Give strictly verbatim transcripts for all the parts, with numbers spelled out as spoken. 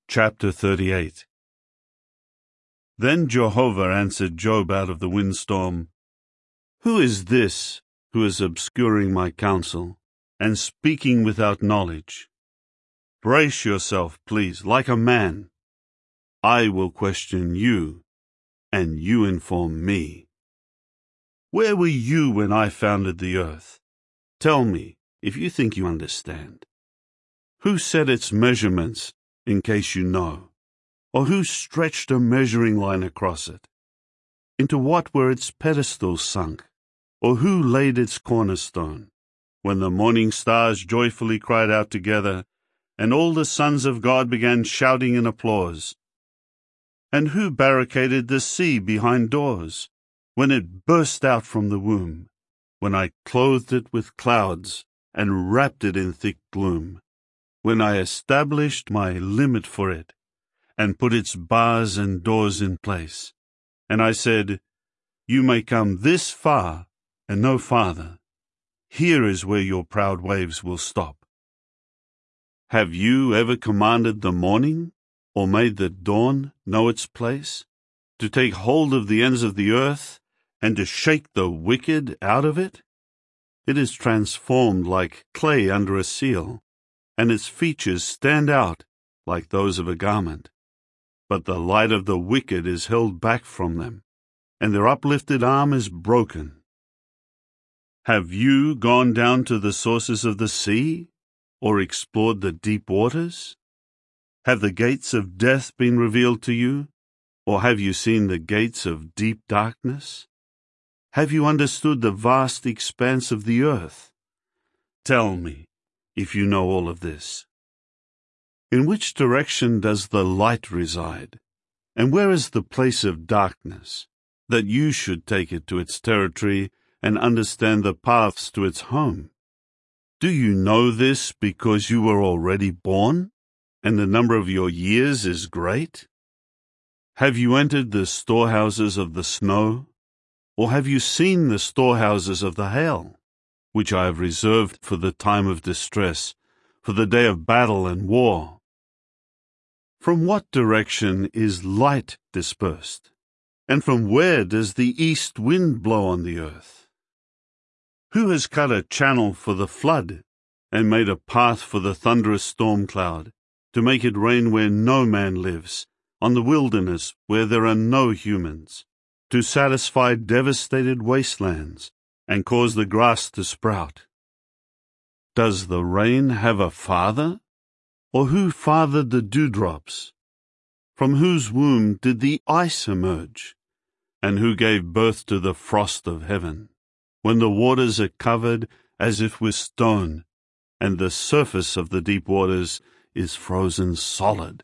Chapter thirty-eight. Then Jehovah answered Job out of the windstorm, Who is this who is obscuring my counsel and speaking without knowledge? Brace yourself, please, like a man. I will question you, and you inform me. Where were you when I founded the earth? Tell me, if you think you understand. Who set its measurements, in case you know? Or who stretched a measuring line across it? Into what were its pedestals sunk? Or who laid its cornerstone? When the morning stars joyfully cried out together, and all the sons of God began shouting in applause. And who barricaded the sea behind doors, when it burst out from the womb, when I clothed it with clouds and wrapped it in thick gloom, when I established my limit for it, and put its bars and doors in place. And I said, You may come this far and no farther. Here is where your proud waves will stop. Have you ever commanded the morning, or made the dawn know its place, to take hold of the ends of the earth, and to shake the wicked out of it? It is transformed like clay under a seal, and its features stand out like those of a garment. But the light of the wicked is held back from them, and their uplifted arm is broken. Have you gone down to the sources of the sea, or explored the deep waters? Have the gates of death been revealed to you, or have you seen the gates of deep darkness? Have you understood the vast expanse of the earth? Tell me, if you know all of this. In which direction does the light reside, and where is the place of darkness, that you should take it to its territory and understand the paths to its home? Do you know this because you were already born, and the number of your years is great? Have you entered the storehouses of the snow, or have you seen the storehouses of the hail, which I have reserved for the time of distress, for the day of battle and war? From what direction is light dispersed, and from where does the east wind blow on the earth? Who has cut a channel for the flood, and made a path for the thunderous storm cloud, to make it rain where no man lives, on the wilderness where there are no humans, to satisfy devastated wastelands, and cause the grass to sprout? Does the rain have a father? Or who fathered the dewdrops? From whose womb did the ice emerge? And who gave birth to the frost of heaven, when the waters are covered as if with stone, and the surface of the deep waters is frozen solid?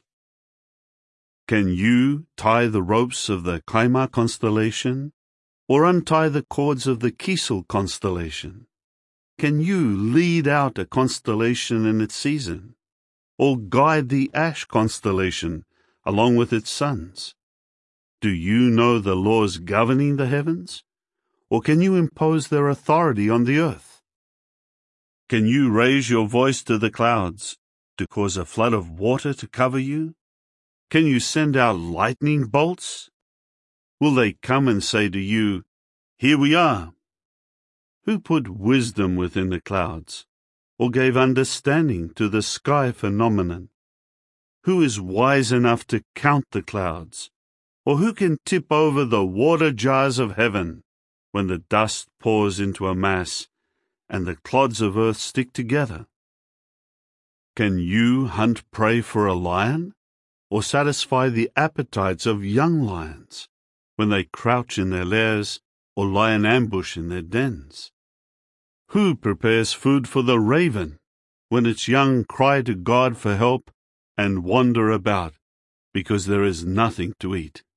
Can you tie the ropes of the Kaima constellation, or untie the cords of the Kisel constellation? Can you lead out a constellation in its season, or guide the Ash constellation along with its sons? Do you know the laws governing the heavens, or can you impose their authority on the earth? Can you raise your voice to the clouds, to cause a flood of water to cover you? Can you send out lightning bolts? Will they come and say to you, Here we are? Who put wisdom within the clouds, or gave understanding to the sky phenomenon? Who is wise enough to count the clouds, or who can tip over the water jars of heaven, when the dust pours into a mass, and the clods of earth stick together? Can you hunt prey for a lion, or satisfy the appetites of young lions, when they crouch in their lairs, or lie in ambush in their dens? Who prepares food for the raven, when its young cry to God for help, and wander about, because there is nothing to eat?